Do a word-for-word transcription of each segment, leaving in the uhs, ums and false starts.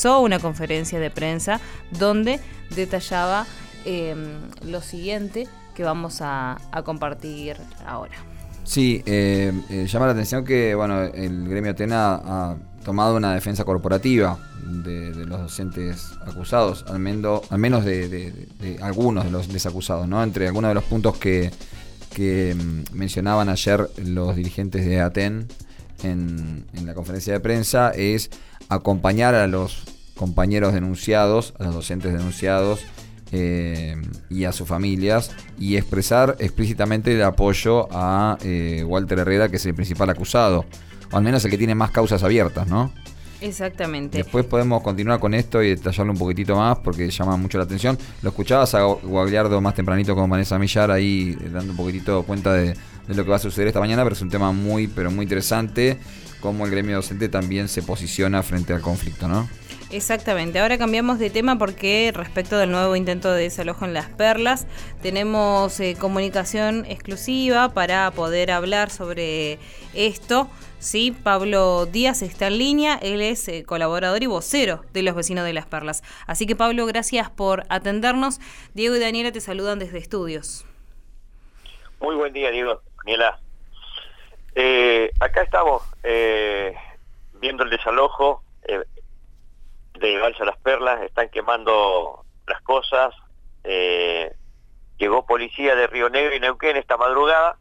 realizó una conferencia de prensa donde detallaba eh, lo siguiente que vamos a, a compartir ahora. Sí, eh, eh, llama la atención que bueno, el gremio Tena ha tomado una defensa corporativa de, de los docentes acusados, al menos, al menos de, de, de, de algunos de los desacusados, ¿no? Entre algunos de los puntos que, que mencionaban ayer los dirigentes de ATEN en, en la conferencia de prensa es acompañar a los compañeros denunciados, a los docentes denunciados, Eh, y a sus familias, y expresar explícitamente el apoyo a eh, Walter Herrera, que es el principal acusado, o al menos el que tiene más causas abiertas, ¿no? Exactamente. Después podemos continuar con esto y detallarlo un poquitito más porque llama mucho la atención. Lo escuchabas a Guagliardo más tempranito con Vanessa Millar ahí dando un poquitito cuenta de, de lo que va a suceder esta mañana, pero es un tema muy, pero muy interesante, cómo el gremio docente también se posiciona frente al conflicto, ¿no? Exactamente, ahora cambiamos de tema porque respecto del nuevo intento de desalojo en Las Perlas tenemos eh, comunicación exclusiva para poder hablar sobre esto. Sí, Pablo Díaz está en línea, él es eh, colaborador y vocero de los vecinos de Las Perlas. Así que Pablo, gracias por atendernos. Diego y Daniela te saludan desde estudios. Muy buen día, Diego, Daniela. Eh, acá estamos eh, viendo el desalojo eh, de Balsa Las Perlas, están quemando las cosas, eh, llegó policía de Río Negro y Neuquén esta madrugada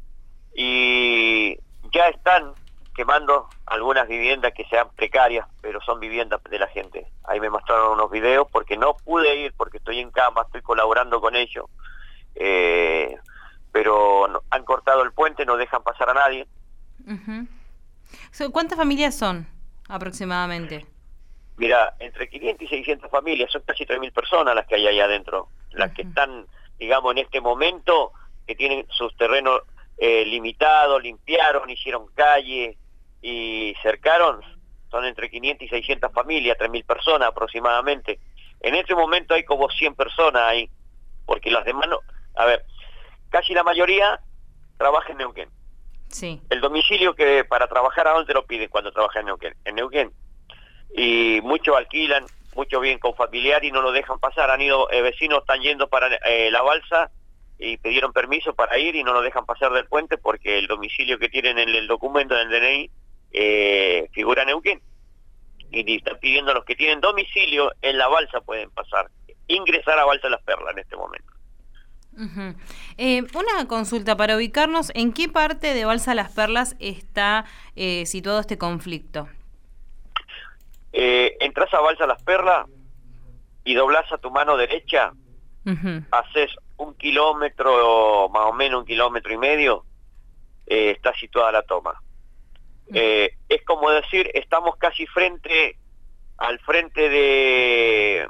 y ya están quemando algunas viviendas que sean precarias, pero son viviendas de la gente. Ahí me mostraron unos videos porque no pude ir, porque estoy en cama, estoy colaborando con ellos, eh, pero no, han cortado el puente, no dejan pasar a nadie. Uh-huh. So, ¿cuántas familias son aproximadamente? Mira, entre quinientas y seiscientas familias, son casi tres mil personas las que hay ahí adentro, las uh-huh. que están, digamos, en este momento, que tienen sus terrenos eh, limitados, limpiaron, hicieron calle y cercaron, son entre quinientas y seiscientas familias, tres mil personas aproximadamente. En este momento hay como cien personas ahí, porque las demás no, a ver, casi la mayoría trabaja en Neuquén. Sí. El domicilio que para trabajar, ¿a dónde lo piden cuando trabajan en Neuquén? En Neuquén. Y muchos alquilan, muchos viven con familiar y no lo dejan pasar. Han ido, eh, vecinos están yendo para eh, la balsa y pidieron permiso para ir y no lo dejan pasar del puente porque el domicilio que tienen en el documento del D N I eh, figura Neuquén. Y están pidiendo a los que tienen domicilio en la balsa pueden pasar, ingresar a Balsa Las Perlas en este momento. Uh-huh. Eh, una consulta para ubicarnos, ¿en qué parte de Balsa Las Perlas está eh, situado este conflicto? Eh, entras a Balsa Las Perlas y doblás a tu mano derecha, uh-huh. haces un kilómetro, más o menos un kilómetro y medio, eh, está situada la toma. Uh-huh. Eh, es como decir, estamos casi frente al frente de...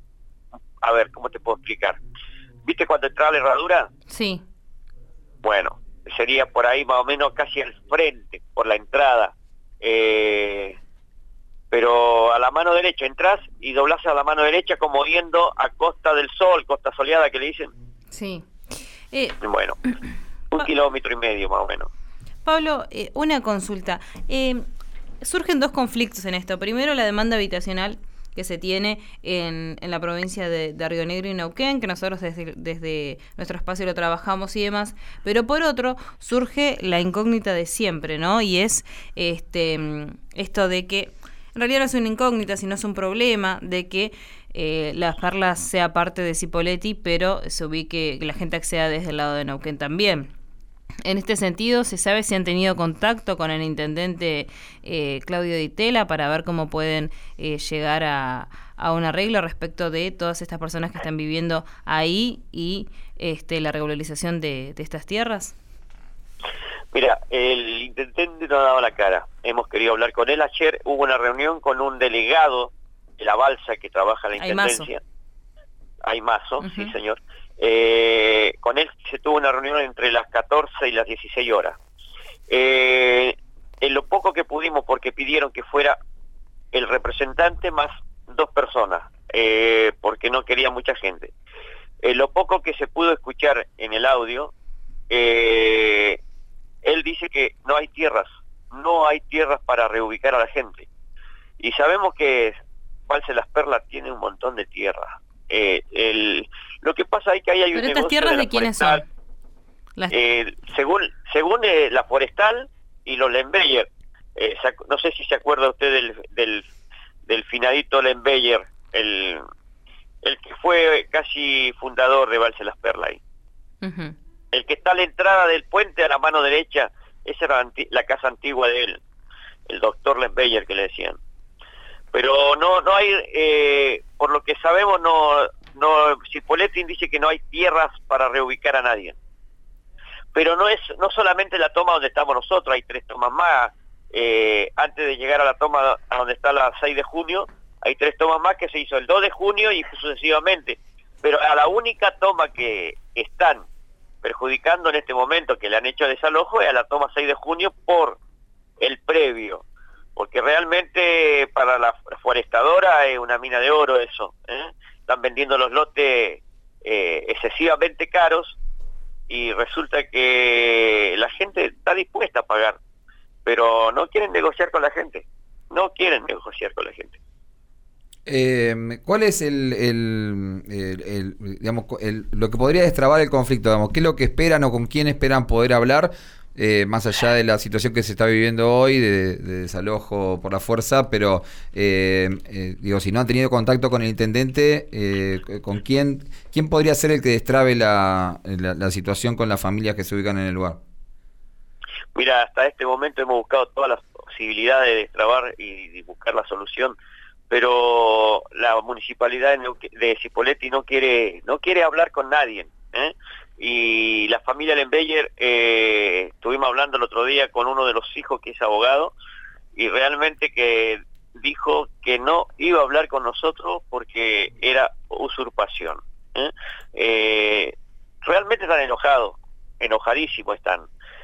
A ver, ¿cómo te puedo explicar? ¿Viste cuando entra la herradura? Sí. Bueno, sería por ahí más o menos casi al frente, por la entrada. Eh... Pero a la mano derecha entras y doblás a la mano derecha como yendo a Costa del Sol, Costa Soleada que le dicen. Sí. Eh, bueno, un kilómetro y medio más o menos. Pablo, eh, una consulta. Eh, surgen dos conflictos en esto. Primero, la demanda habitacional que se tiene en, en la provincia de, de Río Negro y Neuquén, que nosotros desde, desde nuestro espacio lo trabajamos y demás, pero por otro surge la incógnita de siempre, ¿no? Y es este esto de que en realidad no es una incógnita, sino es un problema de que eh, Las Perlas sea parte de Cipolletti, pero se ubique, que la gente acceda desde el lado de Neuquén también. En este sentido, ¿se sabe si han tenido contacto con el intendente eh, Claudio Di Tella para ver cómo pueden eh, llegar a, a un arreglo respecto de todas estas personas que están viviendo ahí y este, la regularización de, de estas tierras? Mira, el intendente no ha dado la cara. Hemos querido hablar con él. Ayer hubo una reunión con un delegado de la balsa que trabaja en la intendencia. Aymazo, uh-huh. sí señor. Eh, con él se tuvo una reunión entre las catorce y las dieciséis horas. Eh, en lo poco que pudimos, porque pidieron que fuera el representante más dos personas, eh, porque no quería mucha gente. En lo poco que se pudo escuchar en el audio, eh, él dice que no hay tierras, no hay tierras para reubicar a la gente. Y sabemos que Balsa tiene un montón de tierra. Eh, el, lo que pasa es que ahí hay ¿Pero un estas negocio tierras de, de la quiénes forestal, son? Las... Eh, según según eh, la forestal y los Lembeyer. Eh, no sé si se acuerda usted del, del, del finadito Lembeyer, el, el que fue casi fundador de Valse Las Perlas. Uh-huh. El que está a la entrada del puente a la mano derecha, esa era la casa antigua de él, el doctor Lembeyer que le decían. Pero no no hay, eh, por lo que sabemos, no, no Cipolletti dice que no hay tierras para reubicar a nadie. Pero no es no solamente la toma donde estamos nosotros, hay tres tomas más. Eh, antes de llegar a la toma a donde está la seis de junio, hay tres tomas más que se hizo el dos de junio y sucesivamente. Pero a la única toma que están perjudicando en este momento, que le han hecho desalojo, es a la toma seis de junio por el previo. Porque realmente para la forestadora es una mina de oro eso, ¿eh? Están vendiendo los lotes eh, excesivamente caros y resulta que la gente está dispuesta a pagar, pero no quieren negociar con la gente, no quieren negociar con la gente. Eh, ¿Cuál es el, el, el, el digamos, el, lo que podría destrabar el conflicto? Digamos, ¿qué es lo que esperan o con quién esperan poder hablar, eh, más allá de la situación que se está viviendo hoy, de, de desalojo por la fuerza? Pero, eh, eh, digo, si no han tenido contacto con el intendente, eh, ¿con quién, quién podría ser el que destrabe la, la, la situación con las familias que se ubican en el lugar? Mira, hasta este momento hemos buscado todas las posibilidades de destrabar y, y buscar la solución, pero la municipalidad de, de Cipolletti no quiere no quiere hablar con nadie, ¿eh? Y la familia Lembeyer, eh, estuvimos hablando el otro día con uno de los hijos que es abogado, y realmente que dijo que no iba a hablar con nosotros porque era usurpación, ¿eh? Eh, realmente están enojados, enojadísimos están.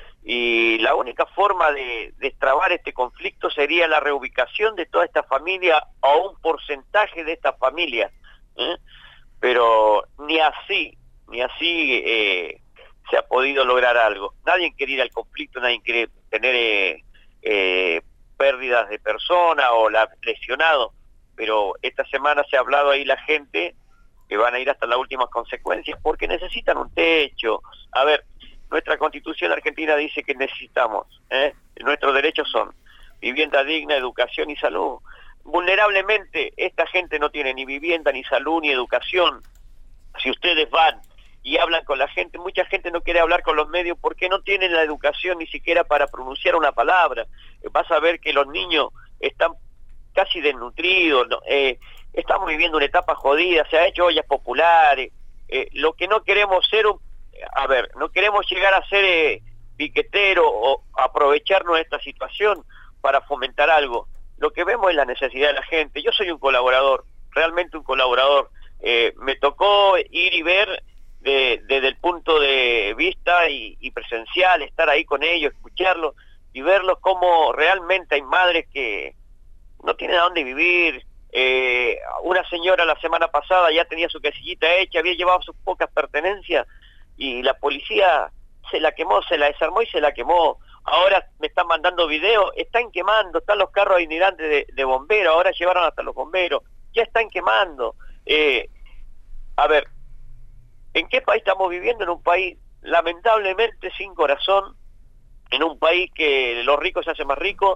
Y la única forma de destrabar este conflicto sería la reubicación de toda esta familia o un porcentaje de esta familia, ¿eh? Pero ni así, ni así eh, se ha podido lograr algo. Nadie quiere ir al conflicto, nadie quiere tener eh, eh, pérdidas de personas o la, lesionados, pero esta semana se ha hablado ahí la gente que van a ir hasta las últimas consecuencias porque necesitan un techo. A ver, nuestra Constitución argentina dice que necesitamos, ¿eh? Nuestros derechos son vivienda digna, educación y salud. Vulnerablemente, esta gente no tiene ni vivienda, ni salud, ni educación. Si ustedes van y hablan con la gente, mucha gente no quiere hablar con los medios porque no tienen la educación ni siquiera para pronunciar una palabra. Vas a ver que los niños están casi desnutridos, ¿no? eh, estamos viviendo una etapa jodida, se ha hecho ollas populares. Eh, lo que no queremos ser un A ver, no queremos llegar a ser eh, piquetero o aprovecharnos de esta situación para fomentar algo. Lo que vemos es la necesidad de la gente. Yo soy un colaborador, realmente un colaborador. Eh, me tocó ir y ver de, desde el punto de vista y, y presencial, estar ahí con ellos, escucharlos y verlos como realmente hay madres que no tienen a dónde vivir. Eh, una señora la semana pasada ya tenía su casillita hecha, había llevado sus pocas pertenencias y la policía se la quemó, se la desarmó y se la quemó. Ahora me están mandando videos, están quemando, están los carros itinerantes de, de bomberos, ahora llevaron hasta los bomberos, ya están quemando. Eh, a ver, ¿en qué país estamos viviendo? En un país lamentablemente sin corazón, en un país que los ricos se hacen más ricos.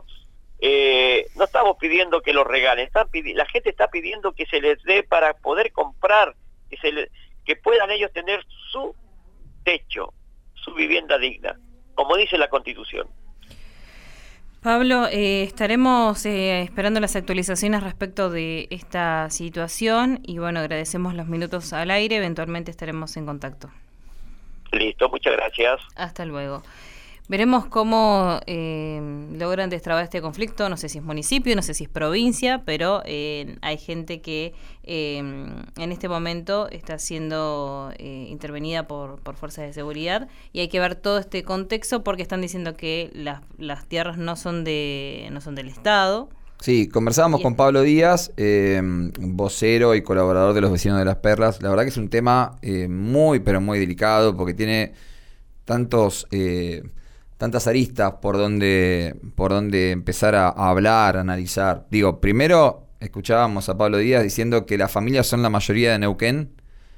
Eh, no estamos pidiendo que los regalen, están pidi- la gente está pidiendo que se les dé para poder comprar, que, se le- que puedan ellos tener su techo, su vivienda digna, como dice la Constitución. Pablo, eh, estaremos eh, esperando las actualizaciones respecto de esta situación y bueno, agradecemos los minutos al aire, eventualmente estaremos en contacto. Listo, muchas gracias. Hasta luego. Veremos cómo eh, logran destrabar este conflicto, no sé si es municipio, no sé si es provincia, pero eh, hay gente que eh, en este momento está siendo eh, intervenida por, por fuerzas de seguridad y hay que ver todo este contexto porque están diciendo que las, las tierras no son de no son del Estado. Sí, conversábamos con Pablo Díaz, eh, vocero y colaborador de los Vecinos de Las Perlas. La verdad que es un tema eh, muy, pero muy delicado porque tiene tantos... Eh, tantas aristas por donde por donde empezar a, a hablar, a analizar. Digo, primero, escuchábamos a Pablo Díaz diciendo que las familias son la mayoría de Neuquén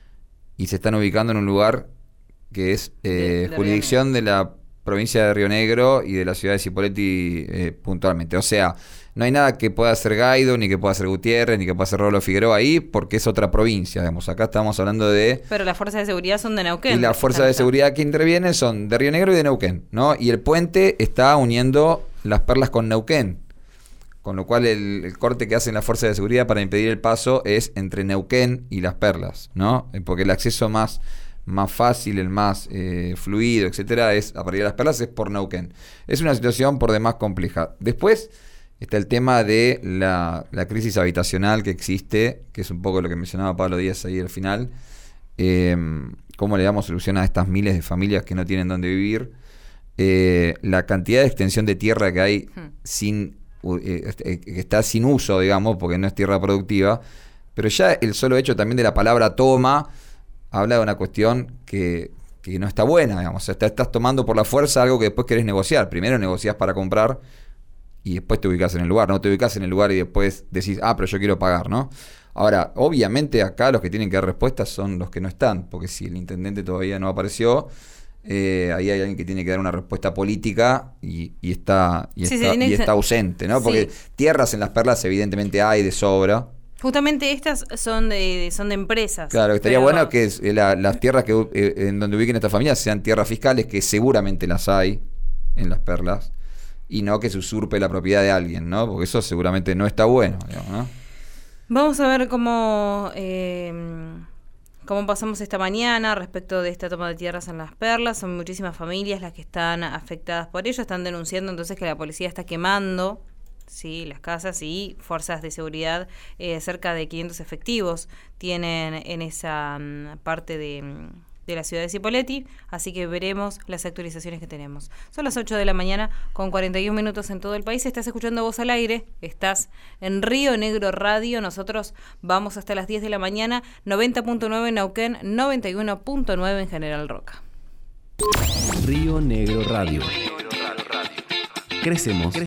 y se están ubicando en un lugar que es eh, de, de jurisdicción de la provincia de Río Negro y de la ciudad de Cipolletti eh, puntualmente. O sea, no hay nada que pueda hacer Gaido, ni que pueda hacer Gutiérrez, ni que pueda hacer Rolo Figueroa ahí, porque es otra provincia, digamos. Acá estamos hablando de... Pero las fuerzas de seguridad son de Neuquén. Y las fuerzas de seguridad que intervienen son de Río Negro y de Neuquén, ¿no? Y el puente está uniendo Las Perlas con Neuquén. Con lo cual el, el corte que hacen las fuerzas de seguridad para impedir el paso es entre Neuquén y Las Perlas, ¿no? Porque el acceso más, más fácil, el más eh, fluido, etcétera, es a partir de Las Perlas, es por Neuquén. Es una situación por demás compleja. Después está el tema de la, la crisis habitacional que existe, que es un poco lo que mencionaba Pablo Díaz ahí al final. Eh, ¿Cómo le damos solución a estas miles de familias que no tienen dónde vivir? Eh, la cantidad de extensión de tierra que hay hmm. sin... Eh, que está sin uso, digamos, porque no es tierra productiva, pero ya el solo hecho también de la palabra toma habla de una cuestión que, que no está buena, digamos. O sea, estás, estás tomando por la fuerza algo que después querés negociar. Primero negociás para comprar y después te ubicás en el lugar. No te ubicás en el lugar y después decís, ah, pero yo quiero pagar, ¿no? Ahora, obviamente acá los que tienen que dar respuestas son los que no están, porque si el intendente todavía no apareció, Eh, ahí hay alguien que tiene que dar una respuesta política y, y está y, sí, está, y está ausente, ¿no? Porque sí. Tierras en Las Perlas evidentemente hay de sobra. Justamente estas son de son de empresas. Claro, estaría pero... bueno que la, las tierras que eh, en donde ubiquen estas familias sean tierras fiscales, que seguramente las hay en Las Perlas, y no que se usurpe la propiedad de alguien, ¿no? Porque eso seguramente no está bueno, digamos, ¿no? Vamos a ver cómo... Eh... Como pasamos esta mañana respecto de esta toma de tierras en Las Perlas, son muchísimas familias las que están afectadas por ello, están denunciando entonces que la policía está quemando, sí, las casas, y fuerzas de seguridad, eh, cerca de quinientos efectivos tienen en esa um, parte de, de la ciudad de Cipolletti, así que veremos las actualizaciones que tenemos. Son las ocho de la mañana con cuarenta y un minutos en todo el país. Estás escuchando Voz al Aire, estás en Río Negro Radio. Nosotros vamos hasta las diez de la mañana, noventa punto nueve en Neuquén, noventa y uno punto nueve en General Roca. Río Negro Radio. Crecemos